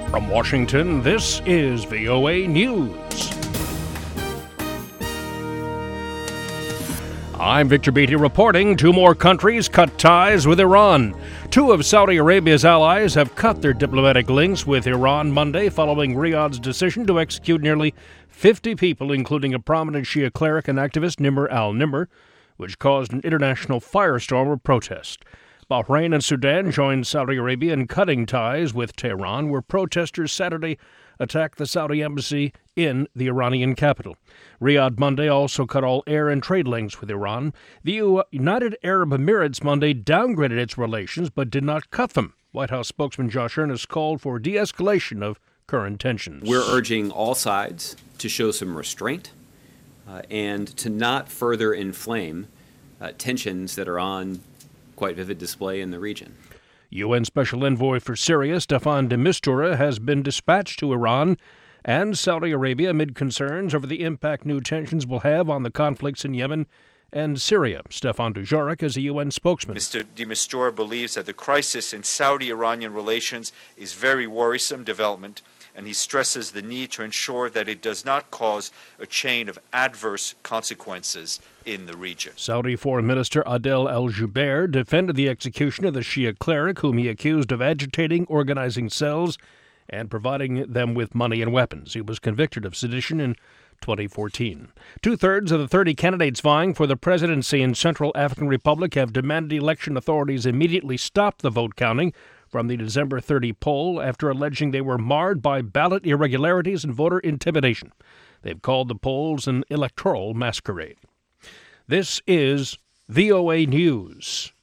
From Washington, this is VOA News. I'm Victor Beatty reporting 2 more countries cut ties with Iran. 2 of Saudi Arabia's allies have cut their diplomatic links with Iran Monday following Riyadh's decision to execute nearly 50 people, including a prominent Shia cleric and activist, Nimr al-Nimr, which caused an international firestorm of protest. Bahrain and Sudan joined Saudi Arabia in cutting ties with Tehran, where protesters Saturday attacked the Saudi embassy in the Iranian capital. Riyadh Monday also cut all air and trade links with Iran. The United Arab Emirates Monday downgraded its relations but did not cut them. White House spokesman Josh Earnest called for de-escalation of current tensions. We're urging all sides to show some restraint and to not further inflame tensions that are on quite vivid display in the region. UN Special Envoy for Syria, Staffan de Mistura, has been dispatched to Iran and Saudi Arabia amid concerns over the impact new tensions will have on the conflicts in Yemen and Syria. Stefan Dujarric is a UN spokesman. Mr. de Mistura believes that the crisis in Saudi-Iranian relations is very worrisome development, and he stresses the need to ensure that it does not cause a chain of adverse consequences in the region. Saudi Foreign Minister Adel al-Jubeir defended the execution of the Shia cleric, whom he accused of agitating, organizing cells, and providing them with money and weapons. He was convicted of sedition in 2014. 2/3 of the 30 candidates vying for the presidency in Central African Republic have demanded election authorities immediately stop the vote counting from the December 30 poll after alleging they were marred by ballot irregularities and voter intimidation. They've called the polls an electoral masquerade. This is VOA News.